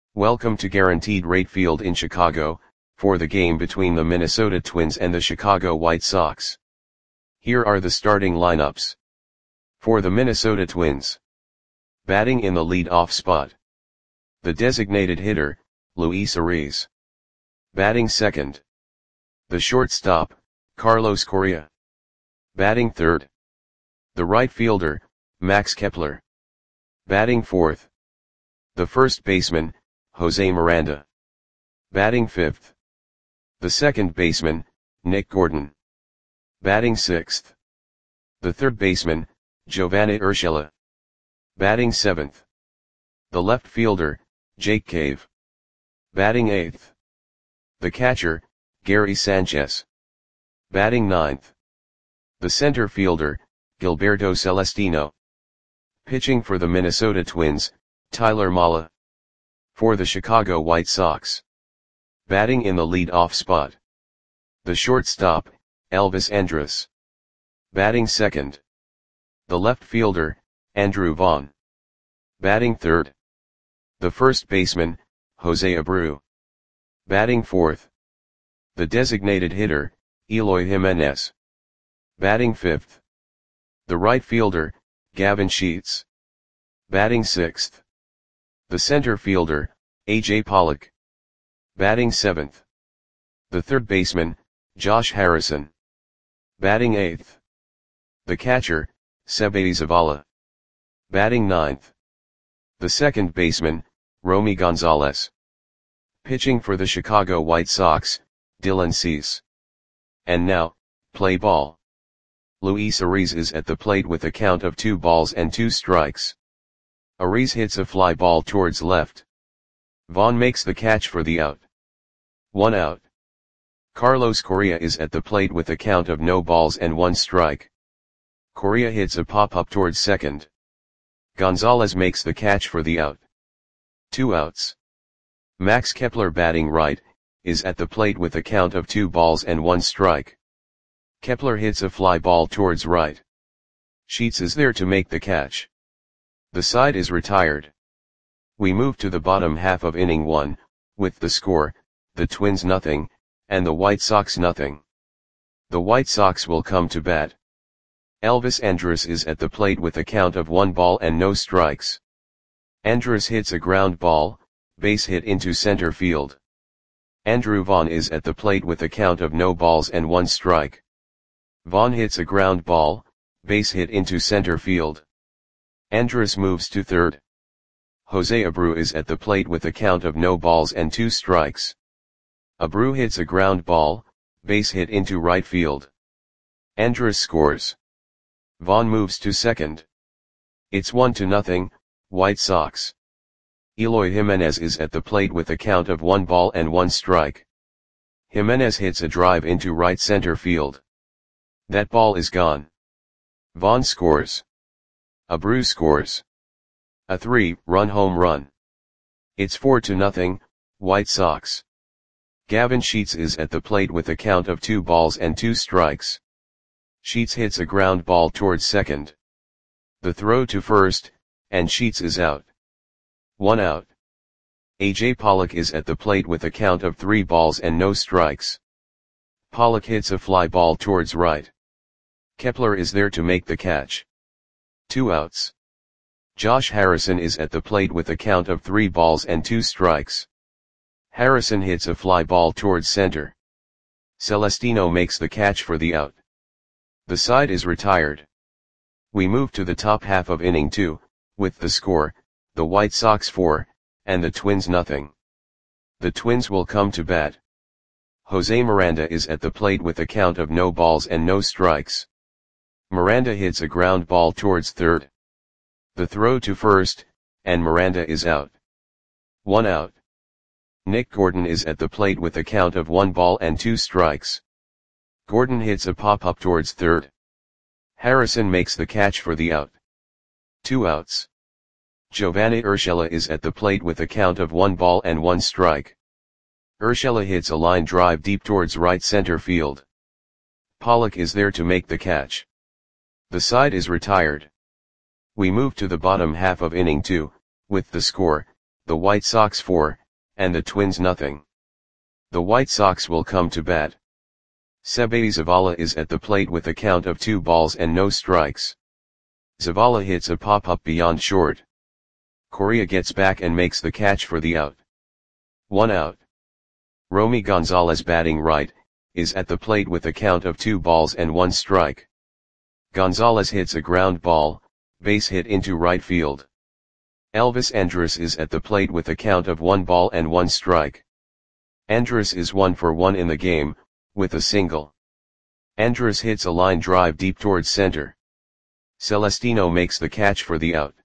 Welcome to Guaranteed Rate Field in Chicago, for the game between the Minnesota Twins and the Chicago White Sox. Here are the starting lineups. For the Minnesota Twins. Batting in the lead-off spot. The designated hitter, Luis Arraez. Batting second. The shortstop, Carlos Correa. Batting third. The right fielder, Max Kepler. Batting fourth. The first baseman, Jose Miranda. Batting fifth. The second baseman, Nick Gordon. Batting sixth. The third baseman, Giovanny Urshela. Batting seventh. The left fielder, Jake Cave. Batting eighth. The catcher, Gary Sanchez. Batting ninth. The center fielder, Gilberto Celestino. Pitching for the Minnesota Twins, Tyler Mahle. For the Chicago White Sox. Batting in the lead-off spot. The shortstop, Elvis Andrus. Batting second. The left fielder, Andrew Vaughn. Batting third. The first baseman, Jose Abreu. Batting fourth. The designated hitter, Eloy Jimenez. Batting fifth. The right fielder, Gavin Sheets. Batting sixth. The center fielder, A.J. Pollock. Batting seventh. The third baseman, Josh Harrison. Batting eighth. The catcher, Seby Zavala. Batting ninth. The second baseman, Romy Gonzalez. Pitching for the Chicago White Sox, Dylan Cease. And now, play ball. Luis Arraez is at the plate with a count of 2-2. Arraez hits a fly ball towards left. Vaughn makes the catch for the out. 1 out. Carlos Correa is at the plate with a count of 0-1. Correa hits a pop-up towards second. Gonzalez makes the catch for the out. 2 outs. Max Kepler, batting right, is at the plate with a count of 2-1. Kepler hits a fly ball towards right. Sheets is there to make the catch. The side is retired. We move to the bottom half of inning 1, with the score, the Twins 0, and the White Sox 0. The White Sox will come to bat. Elvis Andrus is at the plate with a count of 1-0. Andrus hits a ground ball, base hit into center field. Andrew Vaughn is at the plate with a count of 0-1. Vaughn hits a ground ball, base hit into center field. Andrus moves to third. Jose Abreu is at the plate with a count of 0-2. Abreu hits a ground ball, base hit into right field. Andrus scores. Vaughn moves to second. It's 1-0, White Sox. Eloy Jimenez is at the plate with a count of 1-1. Jimenez hits a drive into right center field. That ball is gone. Vaughn scores. Abreu scores. A 3-run home run. It's 4-0, White Sox. Gavin Sheets is at the plate with a count of 2-2. Sheets hits a ground ball towards second. The throw to first, and Sheets is out. 1 out. A.J. Pollock is at the plate with a count of 3-0. Pollock hits a fly ball towards right. Kepler is there to make the catch. 2 outs. Josh Harrison is at the plate with a count of 3-2. Harrison hits a fly ball towards center. Celestino makes the catch for the out. The side is retired. We move to the top half of inning 2, with the score, the White Sox 4, and the Twins 0. The Twins will come to bat. Jose Miranda is at the plate with a count of 0-0. Miranda hits a ground ball towards third. The throw to first, and Miranda is out. 1 out. Nick Gordon is at the plate with a count of 1-2. Gordon hits a pop-up towards third. Harrison makes the catch for the out. 2 outs. Giovanny Urshela is at the plate with a count of 1-1. Urshela hits a line drive deep towards right center field. Pollock is there to make the catch. The side is retired. We move to the bottom half of inning 2, with the score, the White Sox 4, and the Twins nothing. The White Sox will come to bat. Seby Zavala is at the plate with a count of 2 balls and no strikes. Zavala hits a pop-up beyond short. Correa gets back and makes the catch for the out. 1 out. Romy Gonzalez, batting right, is at the plate with a count of 2 balls and 1 strike. Gonzalez hits a ground ball, base hit into right field. Elvis Andrus is at the plate with a count of 1 ball and 1 strike. Andrus is 1 for 1 in the game, with a single. Andrus hits a line drive deep towards center. Celestino makes the catch for the out.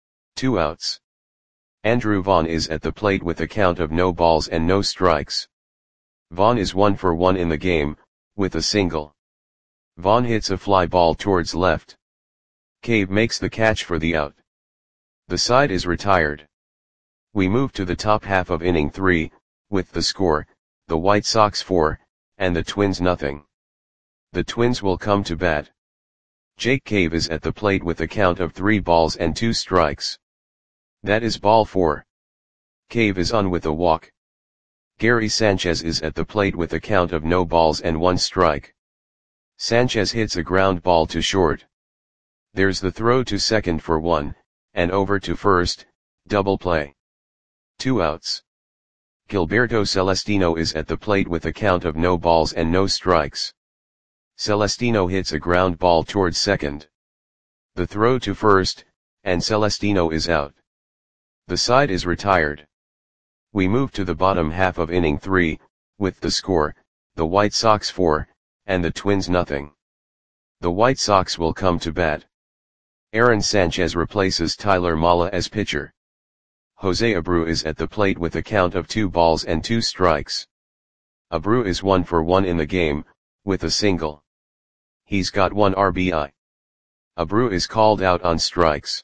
2 outs. Andrew Vaughn is at the plate with a count of no balls and no strikes. Vaughn is 1 for 1 in the game, with a single. Vaughn hits a fly ball towards left. Cave makes the catch for the out. The side is retired. We move to the top half of inning 3, with the score, the White Sox 4, and the Twins nothing. The Twins will come to bat. Jake Cave is at the plate with a count of 3 balls and 2 strikes. That is ball 4. Cave is on with a walk. Gary Sanchez is at the plate with a count of no balls and 1 strike. Sanchez hits a ground ball to short. There's the throw to second for 1, and over to first, double play. 2 outs. Gilberto Celestino is at the plate with a count of no balls and no strikes. Celestino hits a ground ball towards second. The throw to first, and Celestino is out. The side is retired. We move to the bottom half of inning 3, with the score, the White Sox 4, and the Twins nothing. The White Sox will come to bat. Aaron Sanchez replaces Tyler Mala as pitcher. Jose Abreu is at the plate with a count of 2 balls and 2 strikes. Abreu is 1 for 1 in the game, with a single. He's got 1 RBI. Abreu is called out on strikes.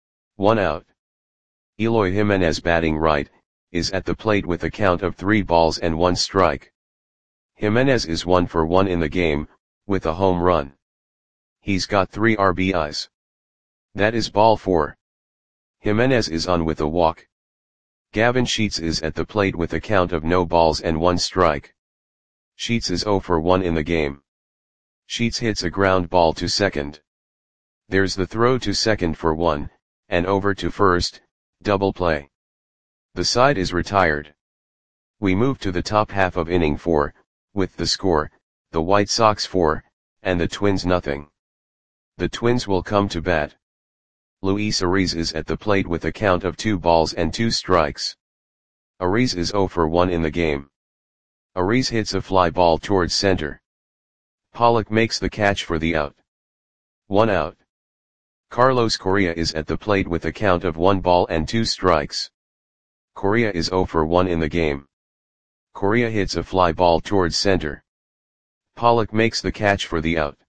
1 out. Eloy Jimenez, batting right, is at the plate with a count of 3 balls and 1 strike. Jimenez is 1 for 1 in the game, with a home run. He's got 3 RBIs. That is ball 4. Jimenez is on with a walk. Gavin Sheets is at the plate with a count of no balls and 1 strike. Sheets is 0 for 1 in the game. Sheets hits a ground ball to second. There's the throw to second for 1, and over to first, double play. The side is retired. We move to the top half of inning 4, with the score, the White Sox 4, and the Twins nothing. The Twins will come to bat. Luis Ariz is at the plate with a count of 2 balls and 2 strikes. Ariz is 0 for 1 in the game. Ariz hits a fly ball towards center. Pollock makes the catch for the out. 1 out. Carlos Correa is at the plate with a count of 1 ball and 2 strikes. Correa is 0 for 1 in the game. Correa hits a fly ball towards center. Pollock makes the catch for the out.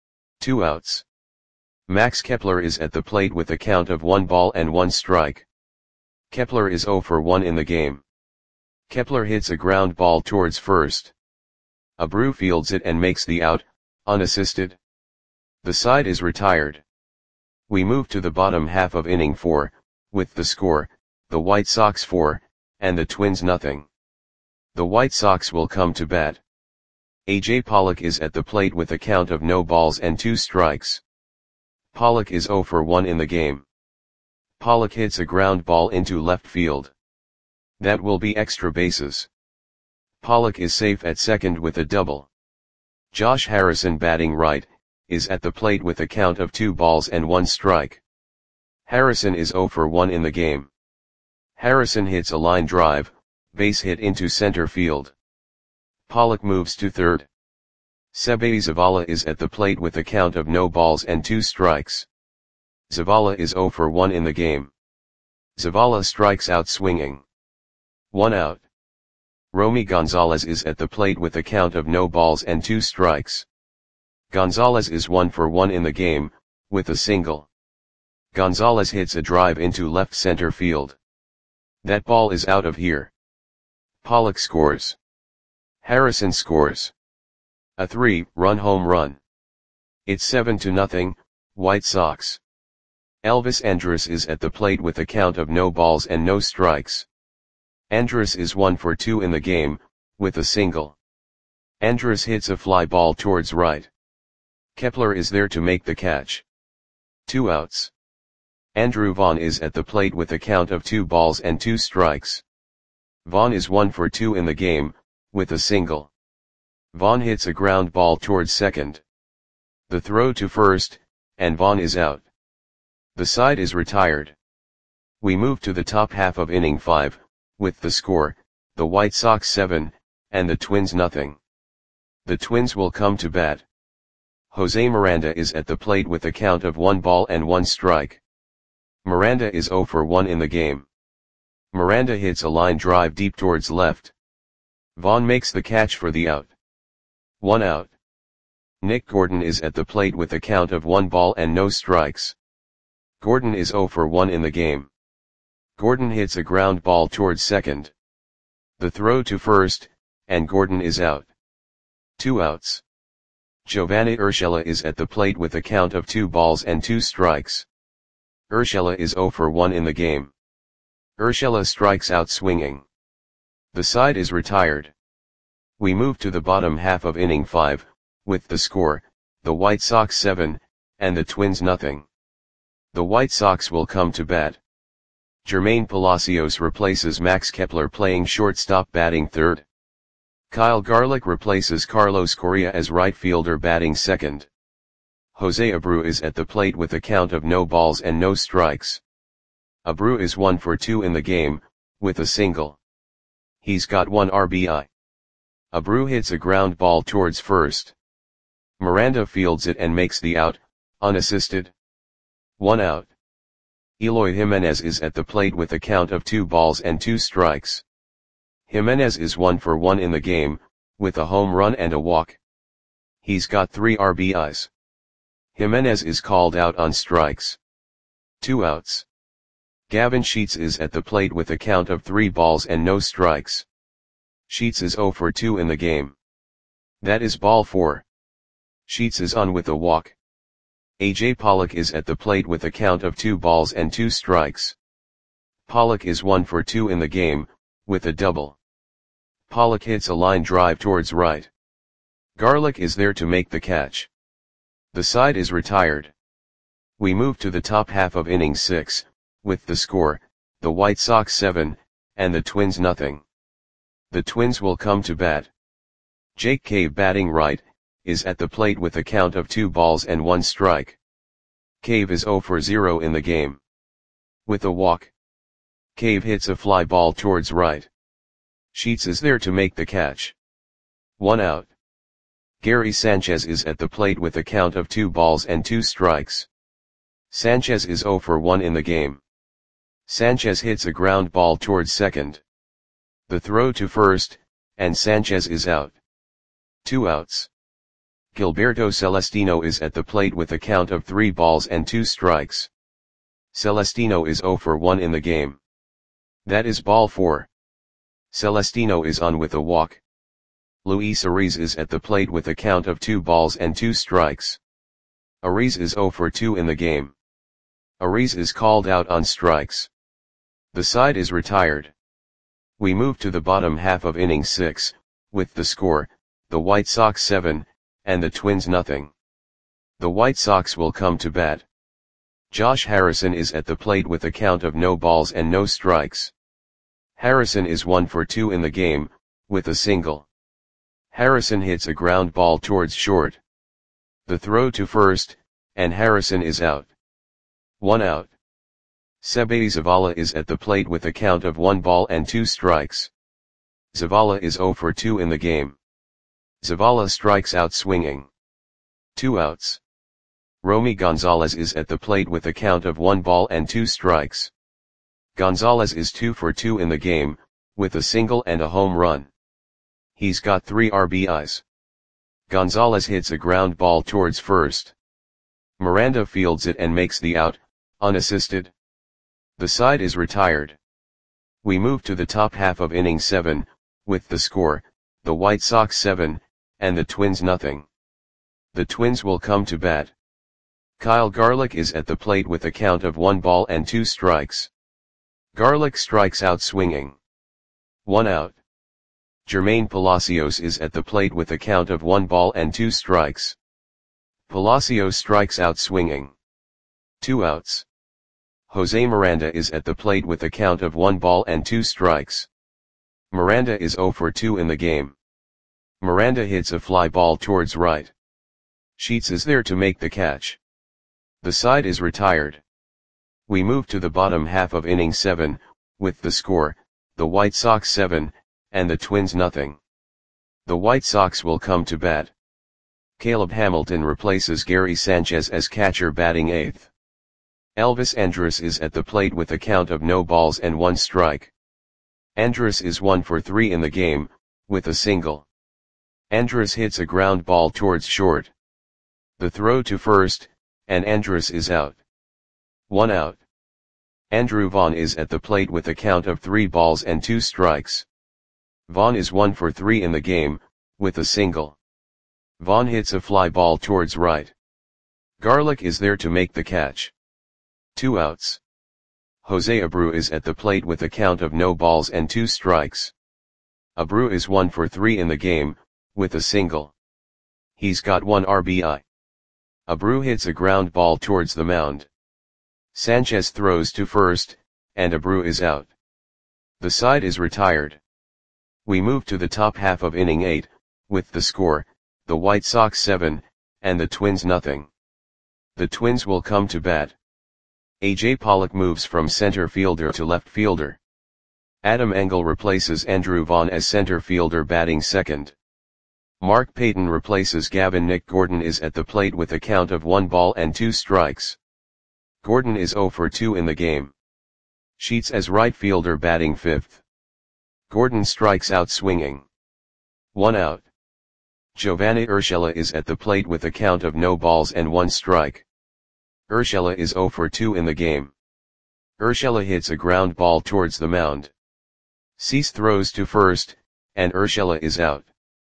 2 outs. Max Kepler is at the plate with a count of 1 ball and 1 strike. Kepler is 0 for 1 in the game. Kepler hits a ground ball towards first. Abreu fields it and makes the out, unassisted. The side is retired. We move to the bottom half of inning 4, with the score, the White Sox 4, and the Twins nothing. The White Sox will come to bat. A.J. Pollock is at the plate with a count of no balls and 2 strikes. Pollock is 0 for 1 in the game. Pollock hits a ground ball into left field. That will be extra bases. Pollock is safe at second with a double. Josh Harrison, batting right, is at the plate with a count of 2 balls and 1 strike. Harrison is 0 for 1 in the game. Harrison hits a line drive, base hit into center field. Pollock moves to third. Seby Zavala is at the plate with a count of no balls and 2 strikes. Zavala is 0 for 1 in the game. Zavala strikes out swinging. 1 out. Romy Gonzalez is at the plate with a count of no balls and 2 strikes. Gonzalez is 1 for 1 in the game, with a single. Gonzalez hits a drive into left center field. That ball is out of here. Pollock scores. Harrison scores. A 3-run home run. It's 7-0, White Sox. Elvis Andrus is at the plate with a count of no balls and no strikes. Andrus is 1 for 2 in the game, with a single. Andrus hits a fly ball towards right. Kepler is there to make the catch. 2 outs. Andrew Vaughn is at the plate with a count of 2 balls and 2 strikes. Vaughn is 1 for 2 in the game, with a single. Vaughn hits a ground ball towards second. The throw to first, and Vaughn is out. The side is retired. We move to the top half of inning 5, with the score, the White Sox 7, and the Twins nothing. The Twins will come to bat. Jose Miranda is at the plate with a count of 1 ball and 1 strike. Miranda is 0 for 1 in the game. Miranda hits a line drive deep towards left. Vaughn makes the catch for the out. 1 out. Nick Gordon is at the plate with a count of 1 ball and no strikes. Gordon is 0 for 1 in the game. Gordon hits a ground ball towards second. The throw to first, and Gordon is out. 2 outs. Giovanni Urshela is at the plate with a count of 2 balls and 2 strikes. Urshela is 0 for 1 in the game. Urshela strikes out swinging. The side is retired. We move to the bottom half of inning 5, with the score, the White Sox 7, and the Twins nothing. The White Sox will come to bat. Jermaine Palacios replaces Max Kepler playing shortstop batting third. Kyle Garlick replaces Carlos Correa as right fielder batting second. Jose Abreu is at the plate with a count of no balls and no strikes. Abreu is 1 for 2 in the game, with a single. He's got 1 RBI. Abreu hits a ground ball towards first. Miranda fields it and makes the out, unassisted. 1 out. Eloy Jimenez is at the plate with a count of 2 balls and 2 strikes. Jimenez is 1 for 1 in the game, with a home run and a walk. He's got 3 RBIs. Jimenez is called out on strikes. 2 outs. Gavin Sheets is at the plate with a count of 3 balls and no strikes. Sheets is 0 for 2 in the game. That is ball 4. Sheets is on with a walk. AJ Pollock is at the plate with a count of 2 balls and 2 strikes. Pollock is 1 for 2 in the game, with a double. Pollock hits a line drive towards right. Garlick is there to make the catch. The side is retired. We move to the top half of inning 6, with the score, the White Sox 7, and the Twins nothing. The Twins will come to bat. Jake Cave batting right, is at the plate with a count of 2 balls and 1 strike. Cave is 0 for 0 in the game. With a walk. Cave hits a fly ball towards right. Sheets is there to make the catch. 1 out. Gary Sanchez is at the plate with a count of 2 balls and 2 strikes. Sanchez is 0 for 1 in the game. Sanchez hits a ground ball towards second. The throw to first, and Sanchez is out. 2 outs. Gilberto Celestino is at the plate with a count of 3 balls and 2 strikes. Celestino is 0 for 1 in the game. That is ball 4. Celestino is on with a walk. Luis Ariz is at the plate with a count of 2 balls and 2 strikes. Ariz is 0 for 2 in the game. Ariz is called out on strikes. The side is retired. We move to the bottom half of inning 6, with the score, the White Sox 7, and the Twins nothing. The White Sox will come to bat. Josh Harrison is at the plate with a count of no balls and no strikes. Harrison is 1 for 2 in the game, with a single. Harrison hits a ground ball towards short. The throw to first, and Harrison is out. 1 out. Seby Zavala is at the plate with a count of 1 ball and 2 strikes. Zavala is 0 for 2 in the game. Zavala strikes out swinging. 2 outs. Romy Gonzalez is at the plate with a count of 1 ball and 2 strikes. Gonzalez is 2 for 2 in the game, with a single and a home run. He's got 3 RBIs. Gonzalez hits a ground ball towards first. Miranda fields it and makes the out, unassisted. The side is retired. We move to the top half of inning 7, with the score, the White Sox 7, and the Twins nothing. The Twins will come to bat. Kyle Garlick is at the plate with a count of 1 ball and 2 strikes. Garlick strikes out swinging. 1 out. Jermaine Palacios is at the plate with a count of 1 ball and 2 strikes. Palacios strikes out swinging. 2 outs. Jose Miranda is at the plate with a count of 1 ball and 2 strikes. Miranda is 0 for 2 in the game. Miranda hits a fly ball towards right. Sheets is there to make the catch. The side is retired. We move to the bottom half of inning 7, with the score, the White Sox 7, and the Twins nothing. The White Sox will come to bat. Caleb Hamilton replaces Gary Sanchez as catcher batting 8th. Elvis Andrus is at the plate with a count of no balls and 1 strike. Andrus is 1 for 3 in the game, with a single. Andrus hits a ground ball towards short. The throw to first, and Andrus is out. 1 out. Andrew Vaughn is at the plate with a count of 3 balls and 2 strikes. Vaughn is 1 for 3 in the game, with a single. Vaughn hits a fly ball towards right. Garlick is there to make the catch. 2 outs. Jose Abreu is at the plate with a count of no balls and 2 strikes. Abreu is 1 for 3 in the game, with a single. He's got 1 RBI. Abreu hits a ground ball towards the mound. Sanchez throws to first, and Abreu is out. The side is retired. We move to the top half of inning 8, with the score, the White Sox 7, and the Twins nothing. The Twins will come to bat. A.J. Pollock moves from center fielder to left fielder. Adam Engel replaces Andrew Vaughn as center fielder batting second. Mark Payton replaces Gavin. Nick Gordon is at the plate with a count of 1 ball and 2 strikes. Gordon is 0 for 2 in the game. Sheets as right fielder batting 5th. Gordon strikes out swinging. 1 out. Giovanni Urshela is at the plate with a count of no balls and 1 strike. Urshela is 0 for 2 in the game. Urshela hits a ground ball towards the mound. Cease throws to first, and Urshela is out.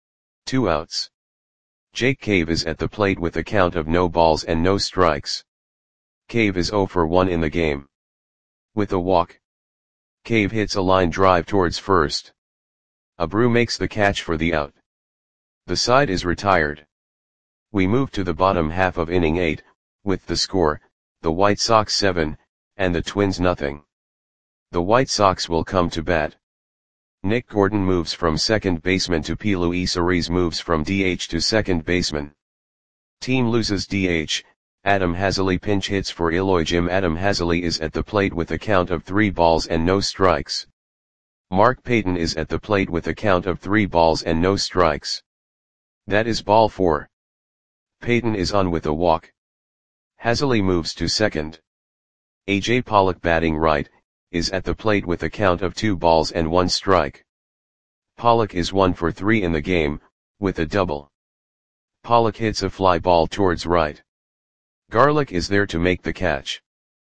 2 outs. Jake Cave is at the plate with a count of no balls and no strikes. Cave is 0 for 1 in the game. With a walk. Cave hits a line drive towards first. Abreu makes the catch for the out. The side is retired. We move to the bottom half of inning 8, with the score, the White Sox 7, and the Twins nothing. The White Sox will come to bat. Nick Gordon moves from second baseman to P. Luis Ariz moves from DH to second baseman. Team loses DH, Adam Haseley pinch hits for Eloy Jim. Adam Haseley is at the plate with a count of 3 balls and no strikes. Mark Payton is at the plate with a count of 3 balls and no strikes. That is ball 4. Payton is on with a walk. Haseley moves to second. A.J. Pollock batting right, is at the plate with a count of 2 balls and 1 strike. Pollock is 1 for 3 in the game, with a double. Pollock hits a fly ball towards right. Garlick is there to make the catch.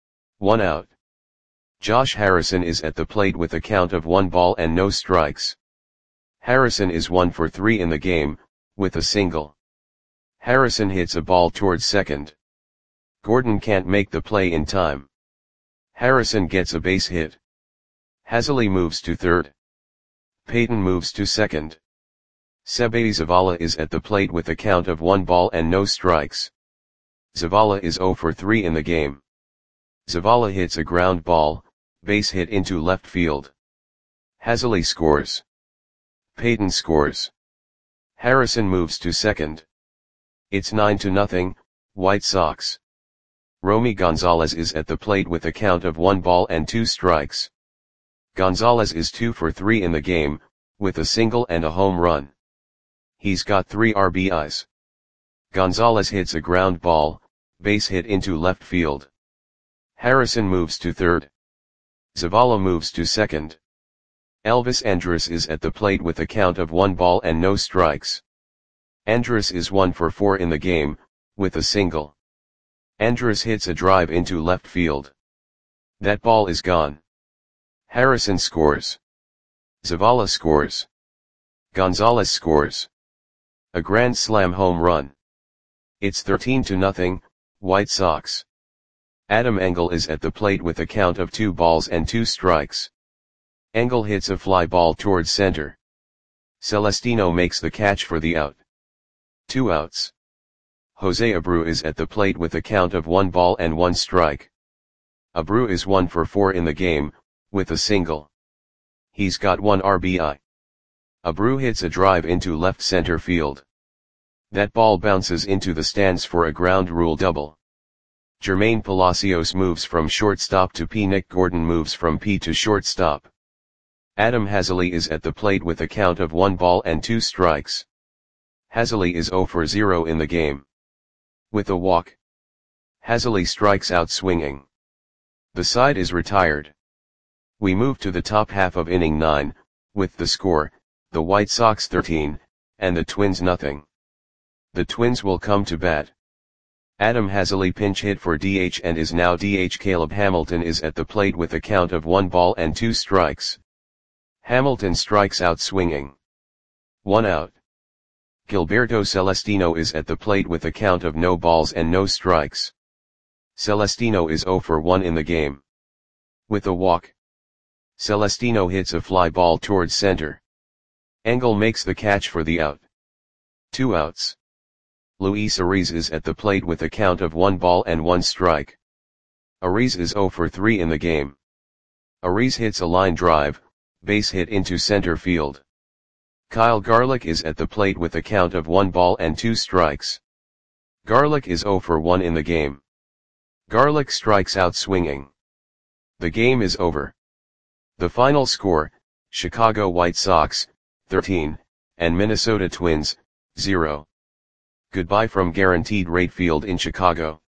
1 out. Josh Harrison is at the plate with a count of 1 ball and no strikes. Harrison is 1 for 3 in the game, with a single. Harrison hits a ball towards second. Gordon can't make the play in time. Harrison gets a base hit. Haseley moves to third. Payton moves to second. Seby Zavala is at the plate with a count of 1 ball and no strikes. Zavala is 0 for 3 in the game. Zavala hits a ground ball, base hit into left field. Haseley scores. Payton scores. Harrison moves to second. It's 9-0, White Sox. Romy Gonzalez is at the plate with a count of 1 ball and 2 strikes. Gonzalez is 2 for 3 in the game, with a single and a home run. He's got 3 RBIs. Gonzalez hits a ground ball, base hit into left field. Harrison moves to third. Zavala moves to second. Elvis Andrus is at the plate with a count of 1 ball and no strikes. Andrus is 1 for 4 in the game, with a single. Andrus hits a drive into left field. That ball is gone. Harrison scores. Zavala scores. Gonzalez scores. A grand slam home run. It's 13-0, White Sox. Adam Engel is at the plate with a count of 2 balls and 2 strikes. Engel hits a fly ball towards center. Celestino makes the catch for the out. 2 outs. Jose Abreu is at the plate with a count of 1 ball and 1 strike. Abreu is 1 for 4 in the game, with a single. He's got 1 RBI. Abreu hits a drive into left center field. That ball bounces into the stands for a ground rule double. Jermaine Palacios moves from shortstop to P. Nick Gordon moves from P to shortstop. Adam Haseley is at the plate with a count of 1 ball and 2 strikes. Haseley is 0 for 0 in the game. With a walk, Haseley strikes out swinging. The side is retired. We move to the top half of inning 9, with the score, the White Sox 13, and the Twins nothing. The Twins will come to bat. Adam Haseley pinch hit for DH and is now DH. Caleb Hamilton is at the plate with a count of 1 ball and 2 strikes. Hamilton strikes out swinging. 1 out. Gilberto Celestino is at the plate with a count of no balls and no strikes. Celestino is 0 for 1 in the game. With a walk, Celestino hits a fly ball towards center. Engel makes the catch for the out. 2 outs. Luis Ariz is at the plate with a count of 1 ball and 1 strike. Ariz is 0 for 3 in the game. Ariz hits a line drive, base hit into center field. Kyle Garlick is at the plate with a count of 1 ball and 2 strikes. Garlick is 0 for 1 in the game. Garlick strikes out swinging. The game is over. The final score, Chicago White Sox, 13, and Minnesota Twins, 0. Goodbye from Guaranteed Rate Field in Chicago.